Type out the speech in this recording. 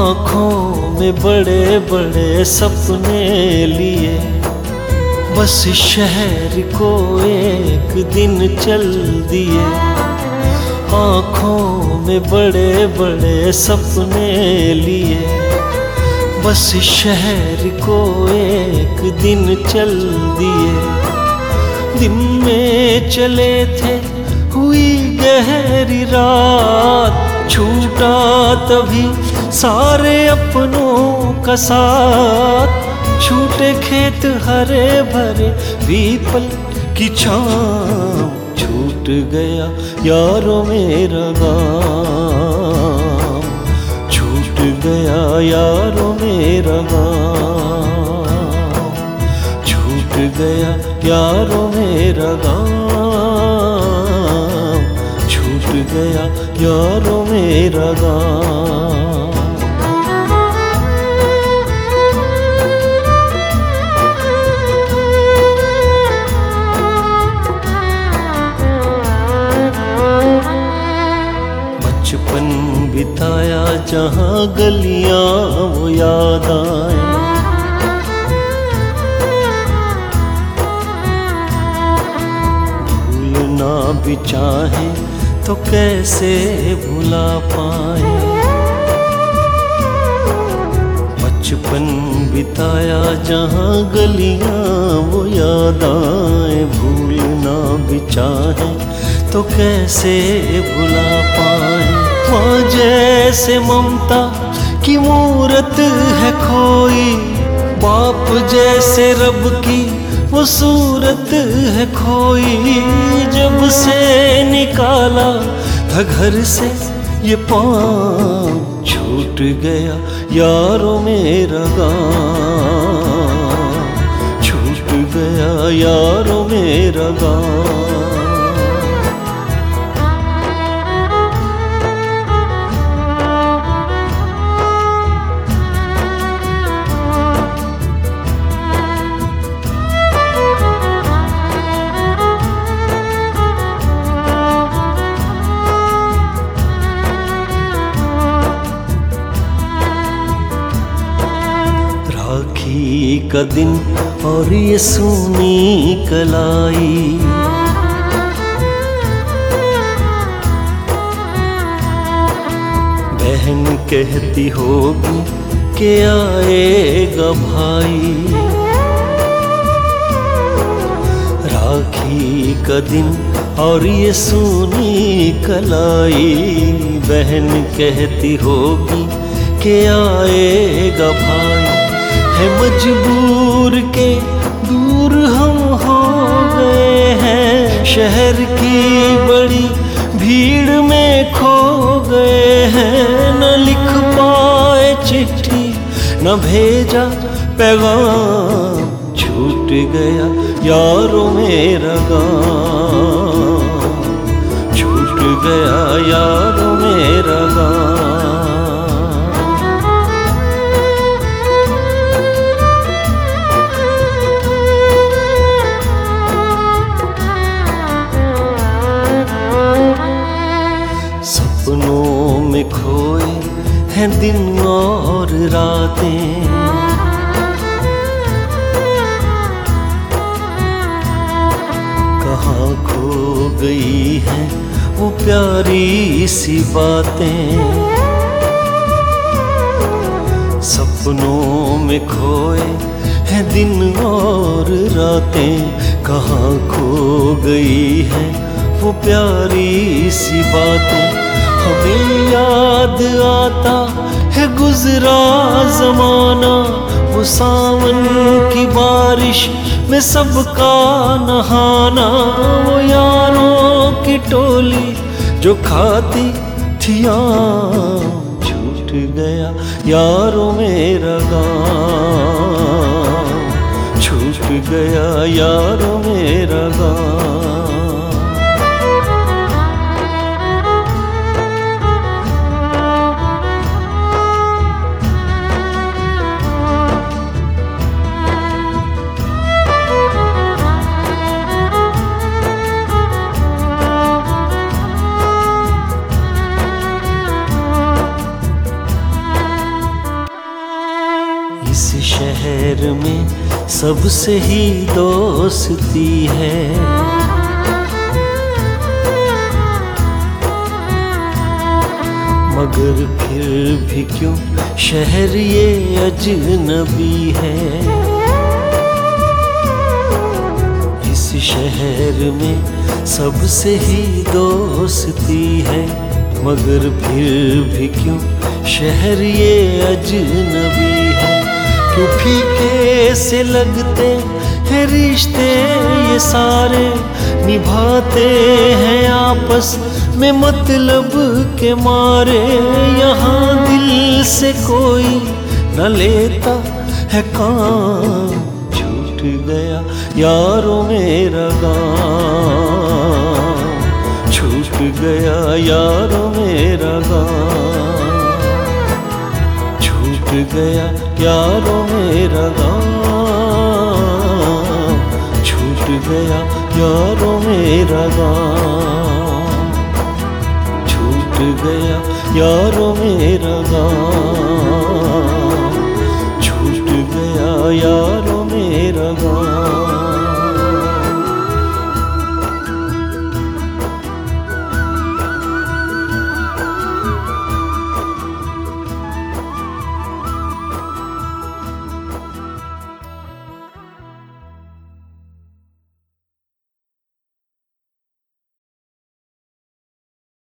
आँखों में बड़े बड़े सपने लिए, बस शहर को एक दिन चल दिए। आँखों में बड़े बड़े सपने लिए, बस शहर को एक दिन चल दिए। दिन में चले थे हुई गहरी रात, छूटा तभी सारे अपनों का साथ। छूटे खेत हरे भरे पीपल की छाँव, छूट गया यारों मेरा गाँव, छूट गया यारों मेरा गाँव, छूट गया यारों मेरा गाँव, छूट गया यारों मेरा गाँव। बचपन बिताया जहाँ गलियाँ वो याद आए, भूलना भी चाहे तो कैसे भुला पाए। बचपन बिताया जहाँ गलियाँ वो याद आए, भूलना भी चाहे तो कैसे भुला पाए। माँ जैसे ममता की मूरत है खोई, बाप जैसे रब की वो सूरत है खोई। जब से निकाला था घर से ये पाँव, छूट गया यारों मेरा गाँव, छूट गया यारों मेरा गाँव। राखी का दिन और ये सूनी कलाई, बहन कहती होगी कि आएगा भाई। राखी का दिन और ये सूनी कलाई, बहन कहती होगी कि आएगा भाई। है मजबूर के दूर हम हो गए हैं, शहर की बड़ी भीड़ में खो गए हैं। न लिख पाए चिट्ठी न भेजा पैगाम, छूट गया यारों मेरा गाँव, छूट गया यारों मेरा गाँव। सपनों में खोए हैं दिन और रातें, कहाँ खो गई हैं वो प्यारी सी बातें। सपनों में खोए हैं दिन और रातें, कहाँ खो गई हैं वो प्यारी सी बातें। हमें याद आता है गुजरा जमाना, वो सावन की बारिश में सबका नहाना। वो यारों की टोली जो खाती थी आम, छूट गया यारों मेरा गाँव, छूट गया यारों मेरा गाँव। सबसे ही दोस्ती है। मगर फिर भी क्यों शहर ये अजनबी है। इस शहर में सबसे ही दोस्ती है, मगर फिर भी क्यों शहर ये अजनबी है। क्यों फीके से लगते हैं रिश्ते ये सारे, निभाते हैं आपस में मतलब के मारे। यहाँ दिल से कोई न लेता है काम, छूट गया यारों मेरा गाँव, छूट गया यारों मेरा गाँव, छूट गया यारों मेरा गाँव, छूट गया यारों मेरा गाँव, छूट गया यारों मेरा गाँव, छूट गया यारों मेरा गाँव।